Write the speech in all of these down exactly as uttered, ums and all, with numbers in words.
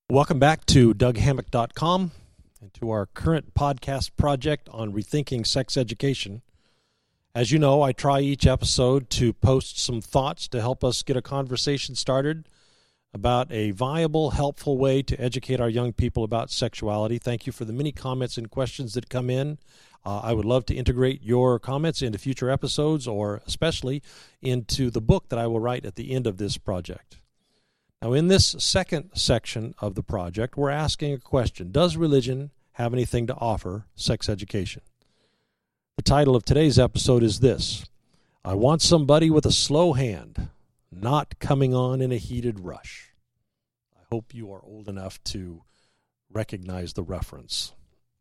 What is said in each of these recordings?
Welcome back to Doug Hammock dot com and to our current podcast project on rethinking sex education. As you know, I try each episode to post some thoughts to help us get a conversation started about a viable, helpful way to educate our young people about sexuality. Thank you for the many comments and questions that come in. Uh, I would love to integrate your comments into future episodes, or especially into the book that I will write at the end of this project. Now, in this second section of the project, we're asking a question: does religion have anything to offer sex education? The title of today's episode is this: I want somebody with a slow hand, not coming on in a heated rush. I hope you are old enough to recognize the reference.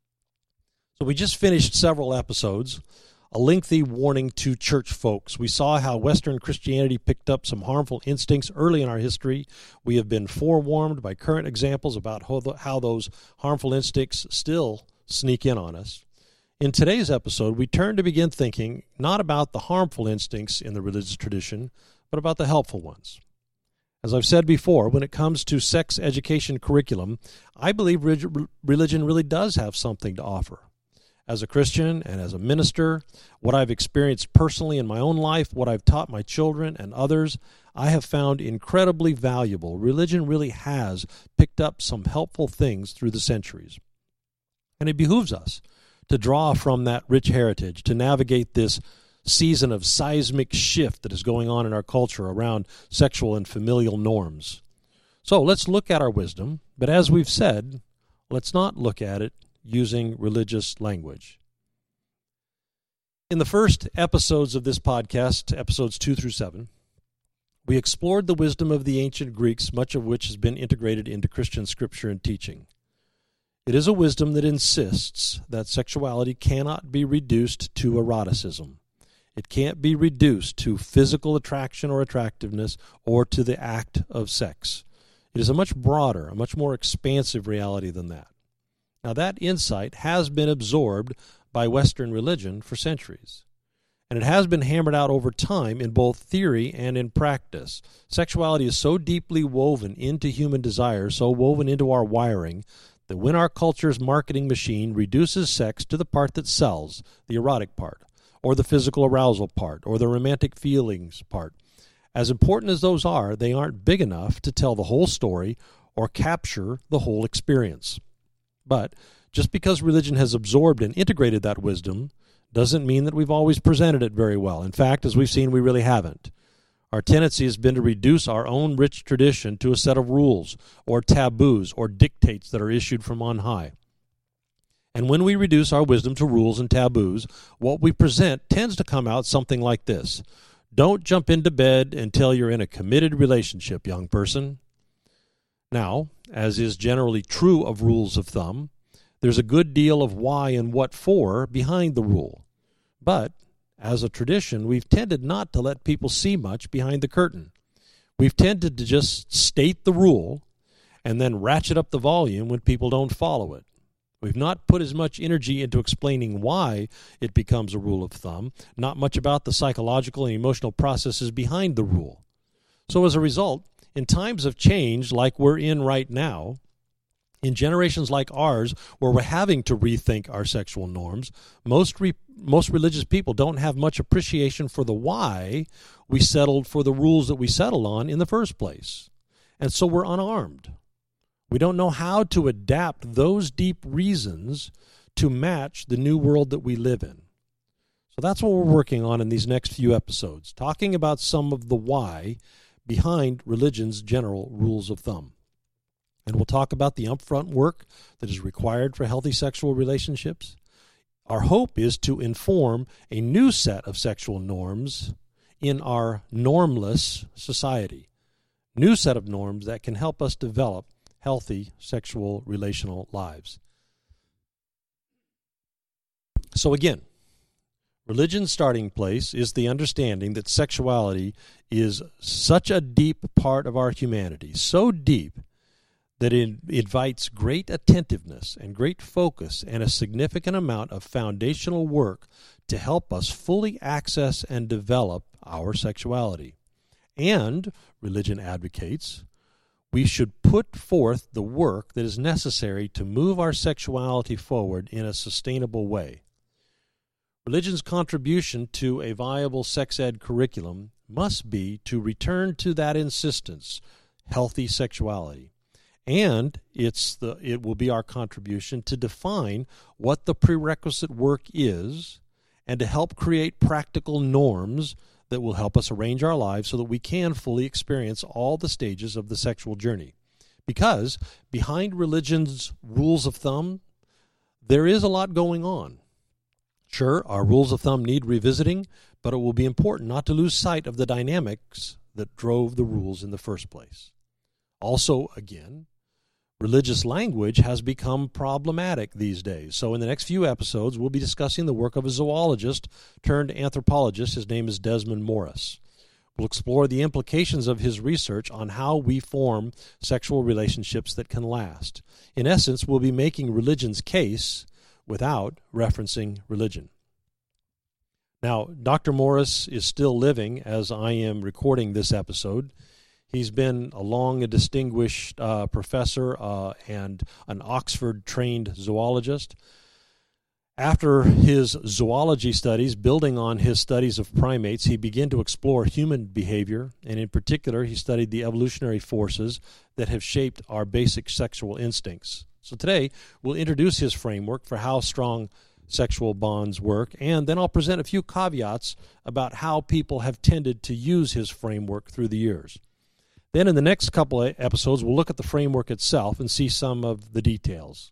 So we just finished several episodes, a lengthy warning to church folks. We saw how Western Christianity picked up some harmful instincts early in our history. We have been forewarned by current examples about how those harmful instincts still sneak in on us. In today's episode, we turn to begin thinking not about the harmful instincts in the religious tradition, but about the helpful ones. As I've said before, when it comes to sex education curriculum, I believe religion really does have something to offer. As a Christian and as a minister, what I've experienced personally in my own life, what I've taught my children and others, I have found incredibly valuable. Religion really has picked up some helpful things through the centuries. And it behooves us to draw from that rich heritage, to navigate this season of seismic shift that is going on in our culture around sexual and familial norms. So let's look at our wisdom, but as we've said, let's not look at it using religious language. In the first episodes of this podcast, episodes two through seven, we explored the wisdom of the ancient Greeks, much of which has been integrated into Christian scripture and teaching. It is a wisdom that insists that sexuality cannot be reduced to eroticism. It can't be reduced to physical attraction or attractiveness or to the act of sex. It is a much broader, a much more expansive reality than that. Now, that insight has been absorbed by Western religion for centuries, and it has been hammered out over time in both theory and in practice. Sexuality is so deeply woven into human desire, so woven into our wiring, that when our culture's marketing machine reduces sex to the part that sells, the erotic part, or the physical arousal part, or the romantic feelings part, as important as those are, they aren't big enough to tell the whole story or capture the whole experience. But just because religion has absorbed and integrated that wisdom doesn't mean that we've always presented it very well. In fact, as we've seen, we really haven't. Our tendency has been to reduce our own rich tradition to a set of rules or taboos or dictates that are issued from on high. And when we reduce our wisdom to rules and taboos, what we present tends to come out something like this: don't jump into bed until you're in a committed relationship, young person. Now, as is generally true of rules of thumb, there's a good deal of why and what for behind the rule. But, as a tradition, we've tended not to let people see much behind the curtain. We've tended to just state the rule and then ratchet up the volume when people don't follow it. We've not put as much energy into explaining why it becomes a rule of thumb, not much about the psychological and emotional processes behind the rule. So as a result, in times of change like we're in right now, in generations like ours where we're having to rethink our sexual norms, most re- most religious people don't have much appreciation for the why we settled for the rules that we settled on in the first place. And so we're unarmed. We don't know how to adapt those deep reasons to match the new world that we live in. So that's what we're working on in these next few episodes, talking about some of the why behind religion's general rules of thumb. And we'll talk about the upfront work that is required for healthy sexual relationships. Our hope is to inform a new set of sexual norms in our normless society, new set of norms that can help us develop healthy sexual relational lives. So again, religion's starting place is the understanding that sexuality is such a deep part of our humanity, so deep that it invites great attentiveness and great focus and a significant amount of foundational work to help us fully access and develop our sexuality. And, religion advocates, we should put forth the work that is necessary to move our sexuality forward in a sustainable way. Religion's contribution to a viable sex ed curriculum must be to return to that insistence, healthy sexuality. And it's the it will be our contribution to define what the prerequisite work is and to help create practical norms that will help us arrange our lives so that we can fully experience all the stages of the sexual journey. Because behind religion's rules of thumb, there is a lot going on. Sure, our rules of thumb need revisiting, but it will be important not to lose sight of the dynamics that drove the rules in the first place. Also, again, religious language has become problematic these days. So in the next few episodes, we'll be discussing the work of a zoologist turned anthropologist. His name is Desmond Morris. We'll explore the implications of his research on how we form sexual relationships that can last. In essence, we'll be making religion's case without referencing religion. Now, Doctor Morris is still living as I am recording this episode. He's been a long and distinguished uh, professor uh, and an Oxford-trained zoologist. After his zoology studies, building on his studies of primates, he began to explore human behavior, and in particular, he studied the evolutionary forces that have shaped our basic sexual instincts. So today, we'll introduce his framework for how strong sexual bonds work, and then I'll present a few caveats about how people have tended to use his framework through the years. Then in the next couple of episodes, we'll look at the framework itself and see some of the details.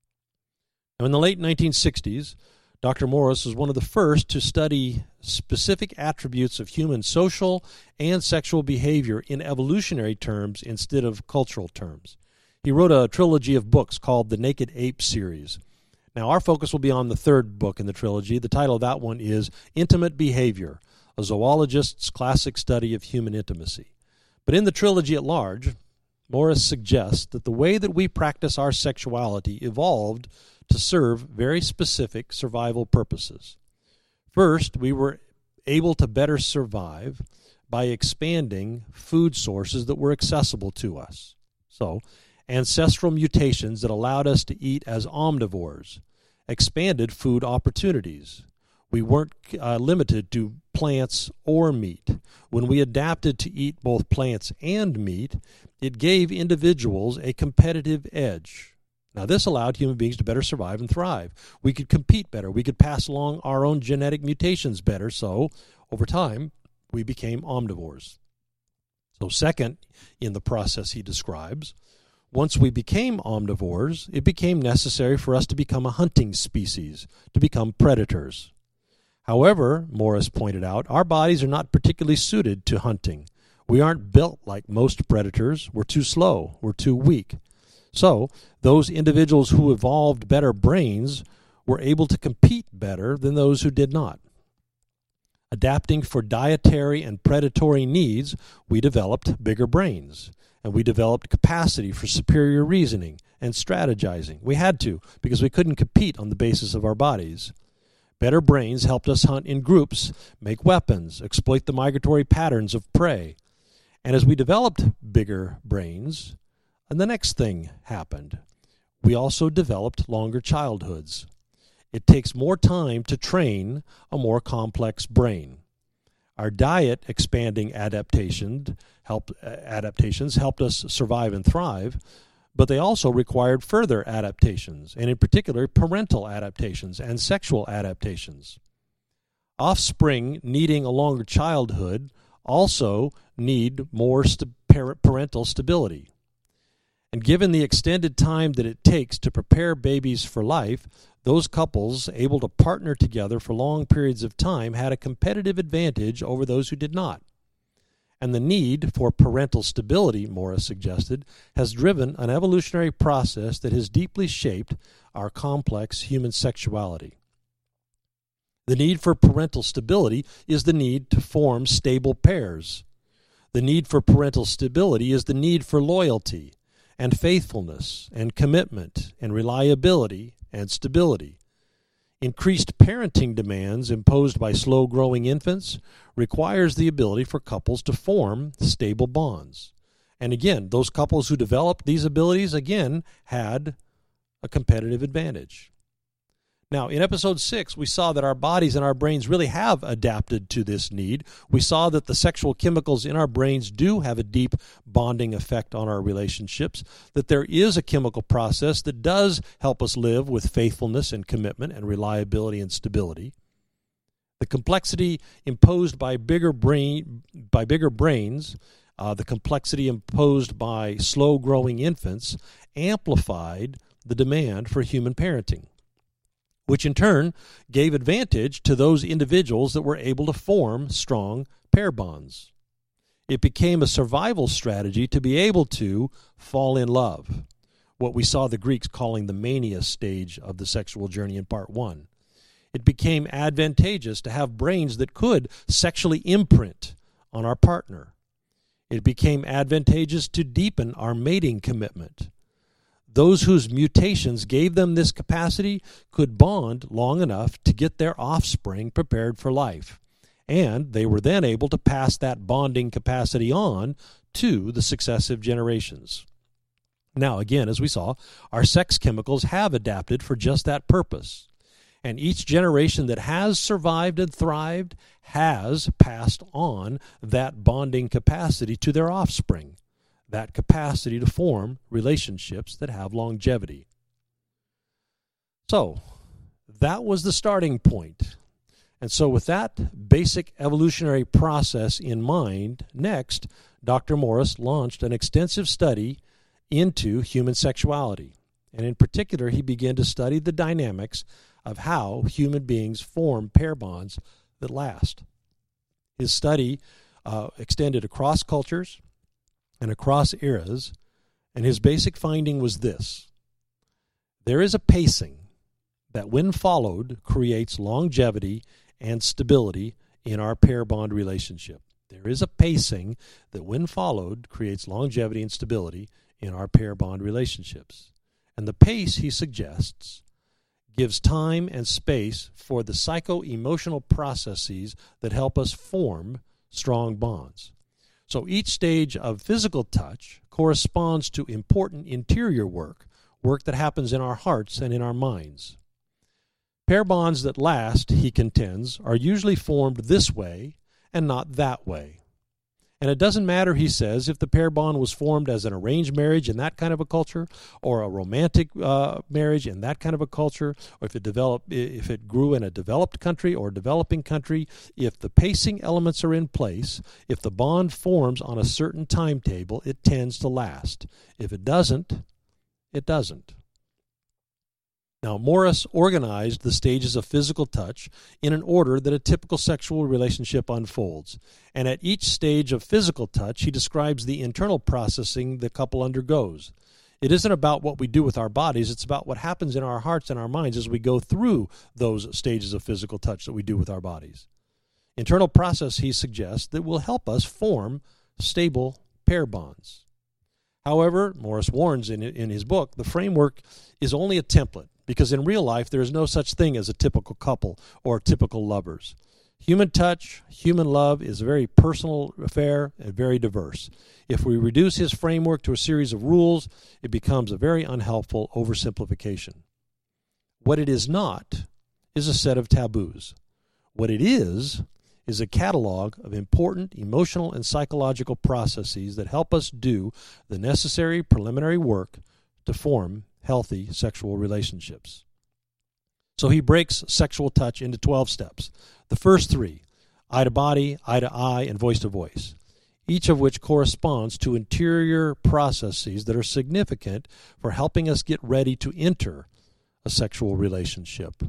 Now, in the late nineteen sixties, Doctor Morris was one of the first to study specific attributes of human social and sexual behavior in evolutionary terms instead of cultural terms. He wrote a trilogy of books called the Naked Ape series. Now, our focus will be on the third book in the trilogy. The title of that one is Intimate Behavior, a zoologist's classic study of human intimacy. But in the trilogy at large, Morris suggests that the way that we practice our sexuality evolved to serve very specific survival purposes. First, we were able to better survive by expanding food sources that were accessible to us. So, ancestral mutations that allowed us to eat as omnivores expanded food opportunities. We weren't uh, limited to plants or meat. When we adapted to eat both plants and meat, it gave individuals a competitive edge. Now, this allowed human beings to better survive and thrive. We could compete better. We could pass along our own genetic mutations better. So, over time, we became omnivores. So, second, in the process he describes, once we became omnivores, it became necessary for us to become a hunting species, to become predators. However, Morris pointed out, our bodies are not particularly suited to hunting. We aren't built like most predators. We're too slow. We're too weak. So, those individuals who evolved better brains were able to compete better than those who did not. Adapting for dietary and predatory needs, we developed bigger brains, and we developed capacity for superior reasoning and strategizing. We had to, because we couldn't compete on the basis of our bodies. Better brains helped us hunt in groups, make weapons, exploit the migratory patterns of prey. And as we developed bigger brains, and the next thing happened. We also developed longer childhoods. It takes more time to train a more complex brain. Our diet expanding adaptation help, uh, adaptations helped us survive and thrive, but they also required further adaptations, and in particular parental adaptations and sexual adaptations. Offspring needing a longer childhood also need more st- parental stability. And given the extended time that it takes to prepare babies for life, those couples able to partner together for long periods of time had a competitive advantage over those who did not. And the need for parental stability, Morris suggested, has driven an evolutionary process that has deeply shaped our complex human sexuality. The need for parental stability is the need to form stable pairs. The need for parental stability is the need for loyalty and faithfulness, and commitment, and reliability, and stability. Increased parenting demands imposed by slow-growing infants requires the ability for couples to form stable bonds. And again, those couples who developed these abilities, again, had a competitive advantage. Now, in episode six, we saw that our bodies and our brains really have adapted to this need. We saw that the sexual chemicals in our brains do have a deep bonding effect on our relationships, that there is a chemical process that does help us live with faithfulness and commitment and reliability and stability. The complexity imposed by bigger brain, by bigger brains, uh, the complexity imposed by slow-growing infants, amplified the demand for human parenting, which in turn gave advantage to those individuals that were able to form strong pair bonds. It became a survival strategy to be able to fall in love, what we saw the Greeks calling the mania stage of the sexual journey in part one. It became advantageous to have brains that could sexually imprint on our partner. It became advantageous to deepen our mating commitment. Those whose mutations gave them this capacity could bond long enough to get their offspring prepared for life, and they were then able to pass that bonding capacity on to the successive generations. Now, again, as we saw, our sex chemicals have adapted for just that purpose, and each generation that has survived and thrived has passed on that bonding capacity to their offspring, that capacity to form relationships that have longevity. So, that was the starting point. And so with that basic evolutionary process in mind, next, Doctor Morris launched an extensive study into human sexuality. And in particular, he began to study the dynamics of how human beings form pair bonds that last. His study uh, extended across cultures and across eras, and his basic finding was this: there is a pacing that, when followed, creates longevity and stability in our pair bond relationship. There is a pacing that, when followed, creates longevity and stability in our pair bond relationships. And the pace, he suggests, gives time and space for the psycho-emotional processes that help us form strong bonds. So each stage of physical touch corresponds to important interior work, work that happens in our hearts and in our minds. Pair bonds that last, he contends, are usually formed this way and not that way. And it doesn't matter, he says, if the pair bond was formed as an arranged marriage in that kind of a culture, or a romantic uh, marriage in that kind of a culture, or if it developed, if it grew in a developed country or a developing country. If the pacing elements are in place, if the bond forms on a certain timetable, it tends to last. If it doesn't, it doesn't. Now, Morris organized the stages of physical touch in an order that a typical sexual relationship unfolds. And at each stage of physical touch, he describes the internal processing the couple undergoes. It isn't about what we do with our bodies, it's about what happens in our hearts and our minds as we go through those stages of physical touch that we do with our bodies. Internal process, he suggests, that will help us form stable pair bonds. However, Morris warns in, in his book, the framework is only a template, because in real life there is no such thing as a typical couple or typical lovers. Human touch, human love is a very personal affair and very diverse. If we reduce his framework to a series of rules, it becomes a very unhelpful oversimplification. What it is not is a set of taboos. What it is is a catalog of important emotional and psychological processes that help us do the necessary preliminary work to form healthy sexual relationships. So he breaks sexual touch into twelve steps. The first three, eye to body, eye to eye, and voice to voice, each of which corresponds to interior processes that are significant for helping us get ready to enter a sexual relationship.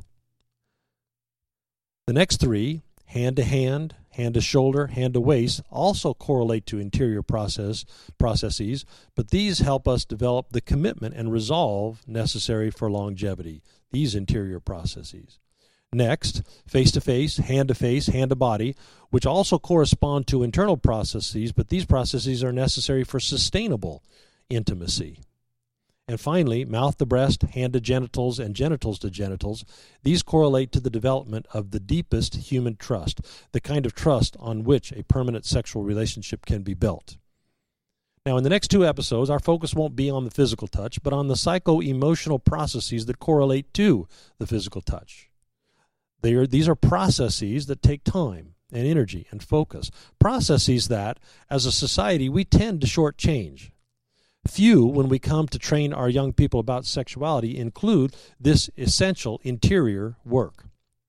The next three, hand to hand, hand to shoulder, hand to waist, also correlate to interior process processes, but these help us develop the commitment and resolve necessary for longevity, these interior processes. Next, face-to-face, hand-to-face, hand-to-body, which also correspond to internal processes, but these processes are necessary for sustainable intimacy. And finally, mouth to breast, hand to genitals, and genitals to genitals. These correlate to the development of the deepest human trust, the kind of trust on which a permanent sexual relationship can be built. Now, in the next two episodes, our focus won't be on the physical touch, but on the psycho-emotional processes that correlate to the physical touch. They are, these are processes that take time and energy and focus, processes that, as a society, we tend to shortchange. Few, when we come to train our young people about sexuality, include this essential interior work.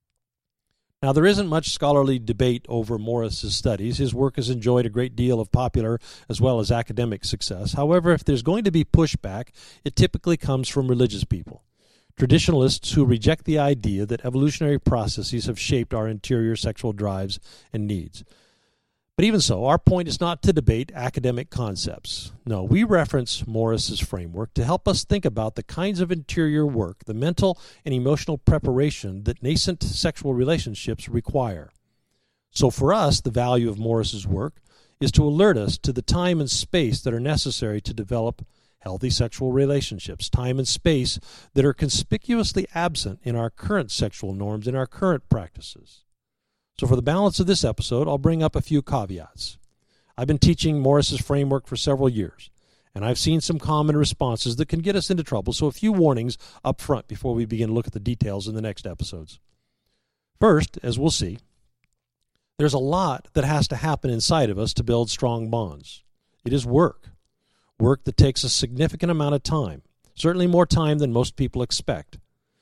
Now, there isn't much scholarly debate over Morris's studies. His work has enjoyed a great deal of popular as well as academic success. However, if there's going to be pushback, it typically comes from religious people, traditionalists who reject the idea that evolutionary processes have shaped our interior sexual drives and needs. But even so, our point is not to debate academic concepts. No, we reference Morris's framework to help us think about the kinds of interior work, the mental and emotional preparation that nascent sexual relationships require. So for us, the value of Morris's work is to alert us to the time and space that are necessary to develop healthy sexual relationships, time and space that are conspicuously absent in our current sexual norms, in our current practices. So for the balance of this episode, I'll bring up a few caveats. I've been teaching Morris's framework for several years, and I've seen some common responses that can get us into trouble, so a few warnings up front before we begin to look at the details in the next episodes. First, as we'll see, there's a lot that has to happen inside of us to build strong bonds. It is work, work that takes a significant amount of time, certainly more time than most people expect.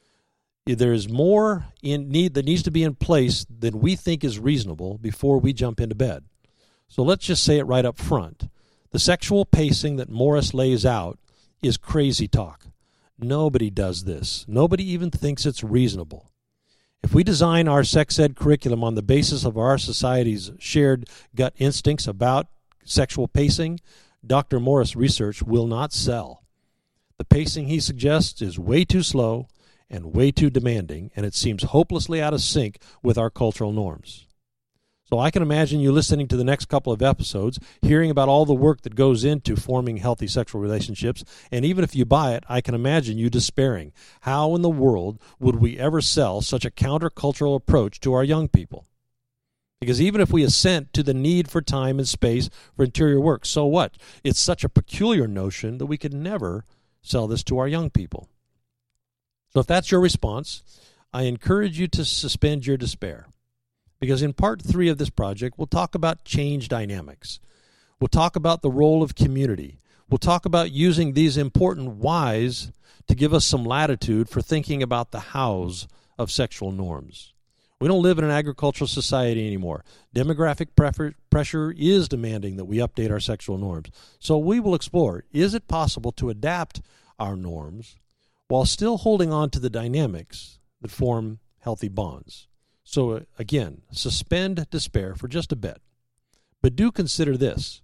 There is more in need that needs to be in place than we think is reasonable before we jump into bed. So let's just say it right up front. The sexual pacing that Morris lays out is crazy talk. Nobody does this. Nobody even thinks it's reasonable. If we design our sex ed curriculum on the basis of our society's shared gut instincts about sexual pacing, Doctor Morris' research will not sell. The pacing he suggests is way too slow and way too demanding, and it seems hopelessly out of sync with our cultural norms. So I can imagine you listening to the next couple of episodes, hearing about all the work that goes into forming healthy sexual relationships, and even if you buy it, I can imagine you despairing. How in the world would we ever sell such a countercultural approach to our young people? Because even if we assent to the need for time and space for interior work, so what? It's such a peculiar notion that we could never sell this to our young people. So if that's your response, I encourage you to suspend your despair. Because in part three of this project, we'll talk about change dynamics. We'll talk about the role of community. We'll talk about using these important whys to give us some latitude for thinking about the hows of sexual norms. We don't live in an agricultural society anymore. Demographic prefer- pressure is demanding that we update our sexual norms. So we will explore, is it possible to adapt our norms while still holding on to the dynamics that form healthy bonds? So again, suspend despair for just a bit. But do consider this.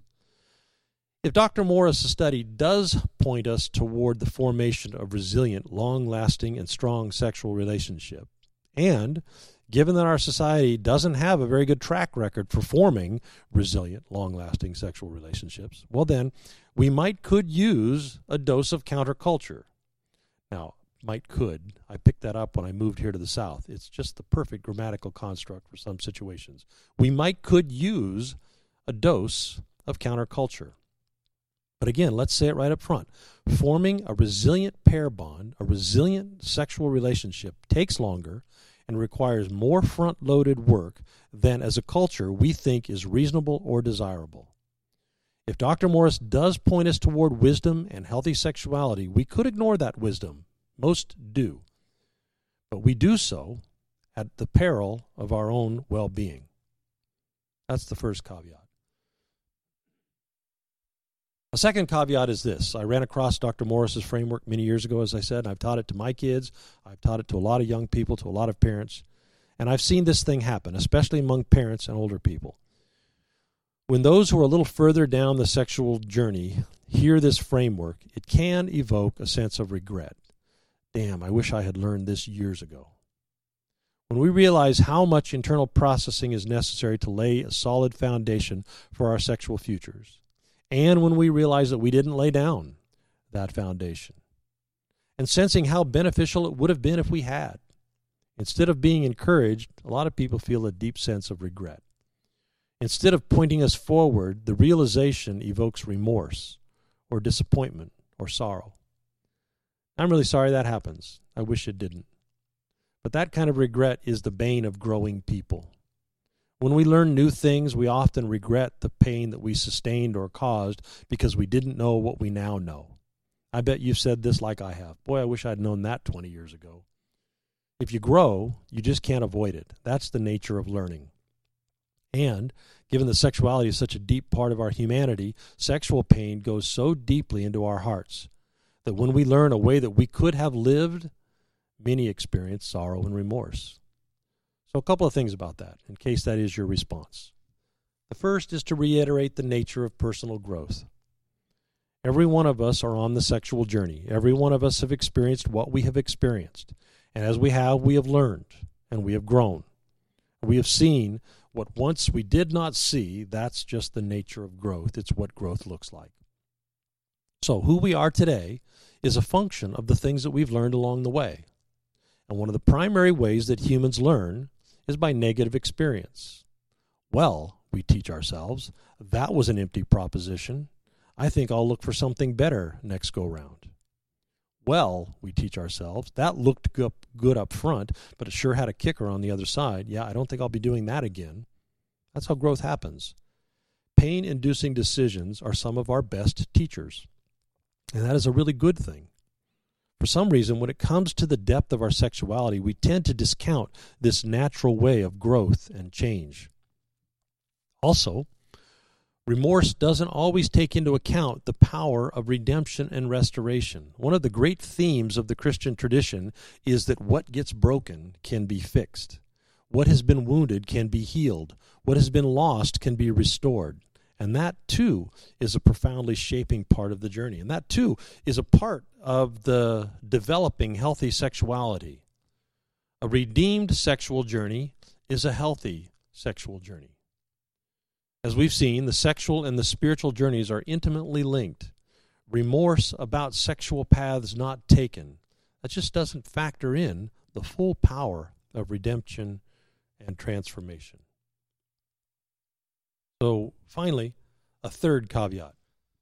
If Doctor Morris' study does point us toward the formation of resilient, long-lasting, and strong sexual relationship, and given that our society doesn't have a very good track record for forming resilient, long-lasting sexual relationships, well then, we might could use a dose of counterculture. Now, might could. I picked that up when I moved here to the South. It's just the perfect grammatical construct for some situations. We might could use a dose of counterculture. But again, let's say it right up front. Forming a resilient pair bond, a resilient sexual relationship, takes longer and requires more front-loaded work than as a culture we think is reasonable or desirable. If Doctor Morris does point us toward wisdom and healthy sexuality, we could ignore that wisdom. Most do. But we do so at the peril of our own well-being. That's the first caveat. A second caveat is this. I ran across Doctor Morris's framework many years ago, as I said, and I've taught it to my kids. I've taught it to a lot of young people, to a lot of parents. And I've seen this thing happen, especially among parents and older people. When those who are a little further down the sexual journey hear this framework, it can evoke a sense of regret. Damn, I wish I had learned this years ago. When we realize how much internal processing is necessary to lay a solid foundation for our sexual futures, and when we realize that we didn't lay down that foundation, and sensing how beneficial it would have been if we had, instead of being encouraged, a lot of people feel a deep sense of regret. Instead of pointing us forward, the realization evokes remorse, or disappointment or sorrow. I'm really sorry that happens. I wish it didn't. But that kind of regret is the bane of growing people. When we learn new things, we often regret the pain that we sustained or caused because we didn't know what we now know. I bet you've said this like I have. Boy, I wish I'd known that twenty years ago. If you grow, you just can't avoid it. That's the nature of learning. And given that sexuality is such a deep part of our humanity, sexual pain goes so deeply into our hearts that when we learn a way that we could have lived, many experience sorrow and remorse. So a couple of things about that, in case that is your response. The first is to reiterate the nature of personal growth. Every one of us are on the sexual journey. Every one of us have experienced what we have experienced. And as we have, we have learned, and we have grown. We have seen what once we did not see. That's just the nature of growth. It's what growth looks like. So who we are today is a function of the things that we've learned along the way. And one of the primary ways that humans learn is by negative experience. Well, we teach ourselves, that was an empty proposition. I think I'll look for something better next go round. Well, we teach ourselves, that looked good up front, but it sure had a kicker on the other side. Yeah, I don't think I'll be doing that again. That's how growth happens. Pain-inducing decisions are some of our best teachers. And that is a really good thing. For some reason, when it comes to the depth of our sexuality, we tend to discount this natural way of growth and change. Also, remorse doesn't always take into account the power of redemption and restoration. One of the great themes of the Christian tradition is that what gets broken can be fixed. What has been wounded can be healed. What has been lost can be restored. And that, too, is a profoundly shaping part of the journey. And that, too, is a part of the developing healthy sexuality. A redeemed sexual journey is a healthy sexual journey. As we've seen, the sexual and the spiritual journeys are intimately linked. Remorse about sexual paths not taken, that just doesn't factor in the full power of redemption and transformation. So, finally, a third caveat.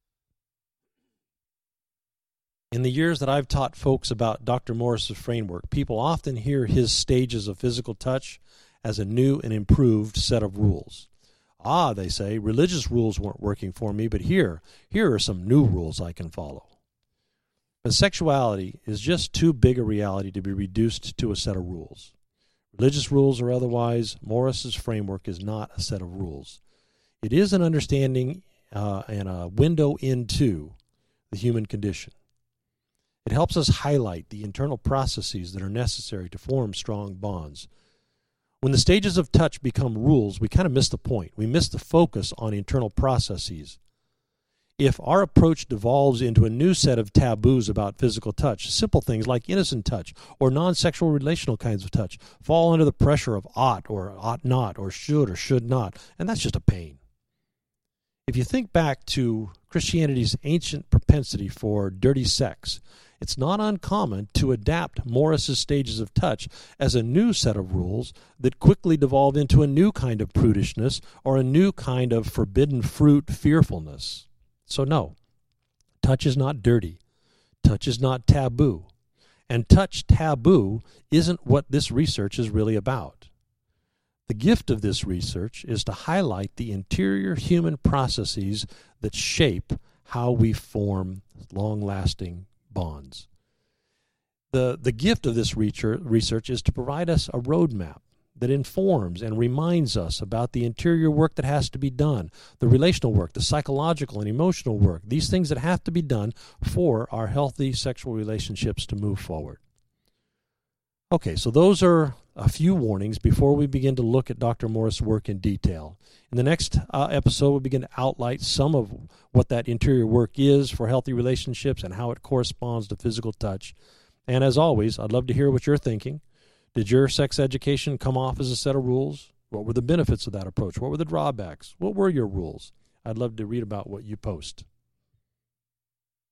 In the years that I've taught folks about Doctor Morris's framework, people often hear his stages of physical touch as a new and improved set of rules. Ah, they say, religious rules weren't working for me, but here, here are some new rules I can follow. But sexuality is just too big a reality to be reduced to a set of rules. Religious rules or otherwise, Morris's framework is not a set of rules. It is an understanding uh, and a window into the human condition. It helps us highlight the internal processes that are necessary to form strong bonds. When the stages of touch become rules, we kind of miss the point. We miss the focus on internal processes. If our approach devolves into a new set of taboos about physical touch, simple things like innocent touch or non-sexual relational kinds of touch fall under the pressure of ought or ought not or should or should not, and that's just a pain. If you think back to Christianity's ancient propensity for dirty sex, it's not uncommon to adapt Morris's stages of touch as a new set of rules that quickly devolve into a new kind of prudishness or a new kind of forbidden fruit fearfulness. So no, touch is not dirty. Touch is not taboo. And touch taboo isn't what this research is really about. The gift of this research is to highlight the interior human processes that shape how we form long-lasting bonds. The, the gift of this research is to provide us a roadmap that informs and reminds us about the interior work that has to be done, the relational work, the psychological and emotional work, these things that have to be done for our healthy sexual relationships to move forward. Okay, so those are a few warnings before we begin to look at Doctor Morris' work in detail. In the next uh, episode, we'll begin to outline some of what that interior work is for healthy relationships and how it corresponds to physical touch. And as always, I'd love to hear what you're thinking. Did your sex education come off as a set of rules? What were the benefits of that approach? What were the drawbacks? What were your rules? I'd love to read about what you post.